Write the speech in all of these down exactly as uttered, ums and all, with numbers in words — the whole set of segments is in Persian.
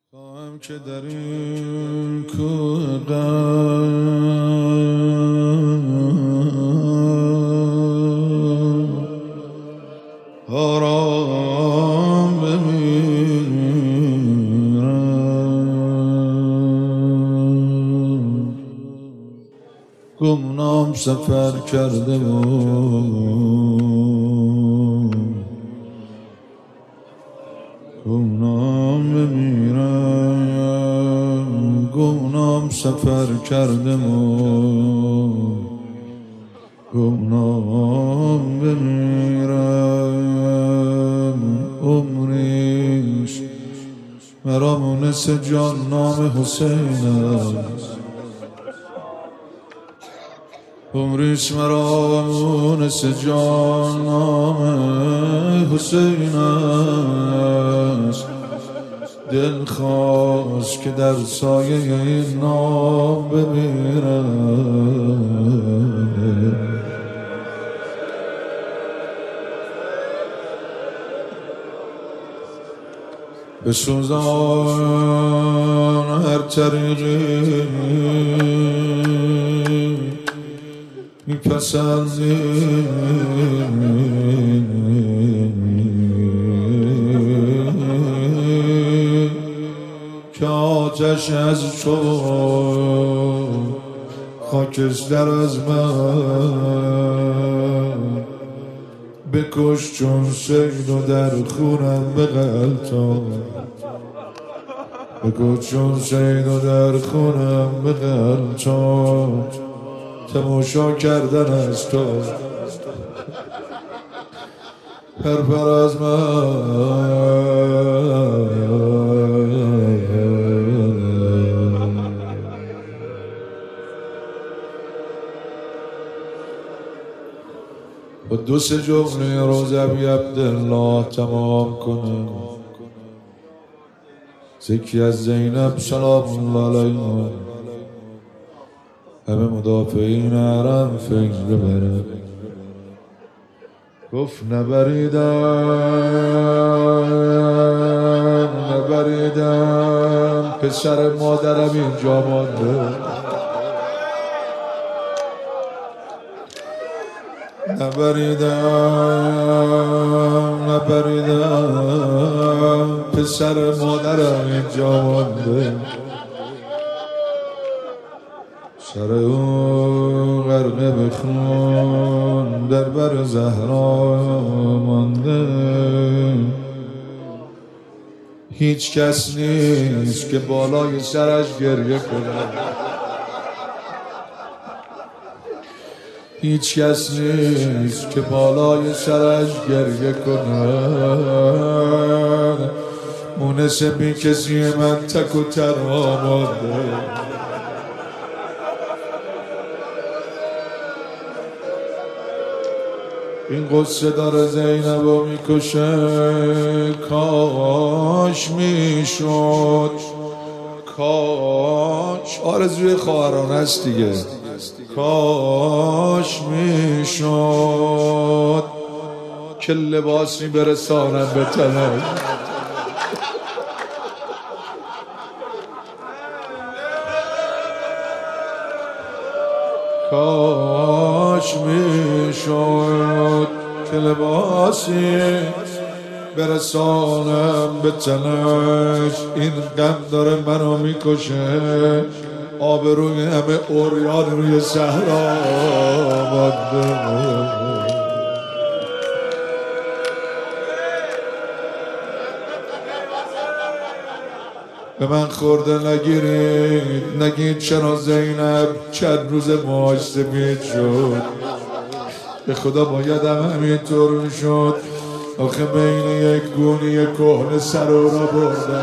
خواهم که در این کوه غم آرام بمیرم. گمنام سفر کرده بود، گمنام بمیرم. گمنام سفر کرده بود، گمنام بمیرم. عمریش مرا مونس جان نام حسین است، عمریش مرا مونس جان نام حسین است. دل خواست که در سایه این نام بمیرم. بسوزان هر طریقی میپسندی که آتش از تو خاکستر از من. بکش چون سید و در خونم بغلطان، بکش چون سید و در خونم بغلطان. تماشا کردن از تو پرپر از من. با دو سه جمله روزبی عبدالله تمام کنم. ذکری از زینب سلام الله علیها، همه مدافعین حرم فکر ببرم. گفت نبریدم نبریدم پسر مادرم اینجا مانده. نبریدم نبریدم پسر مادرم اینجا مانده. سر او غرقه به خون در بر زهرا مانده. هیچ کس نیست که بالای سرش گریه کنه، هیچ کس نیست که بالای سرش گریه کنه. مونس بی کسی من تک و تنها مانده. این قصه داره زینبو میکشه. کاش میشد، کاش آرزوی خواهران است دیگه. کاش میشد که لباسی برسانم به تنم. کاش میشد که لباسی برسانم به تنش. این غم داره منو میکشه. آبروی همه اوریان روی صحرا مانده. به من خورده نگیرید، نگید چرا زینب چند روز موهاش سفید شد. به خدا بایدم همینطور میشد. آخه بین یک گونی کهنه سر او را بردم.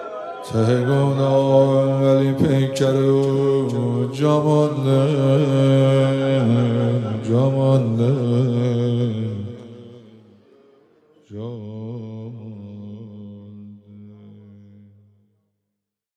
ته گناه ولی پیکر او جا مانده.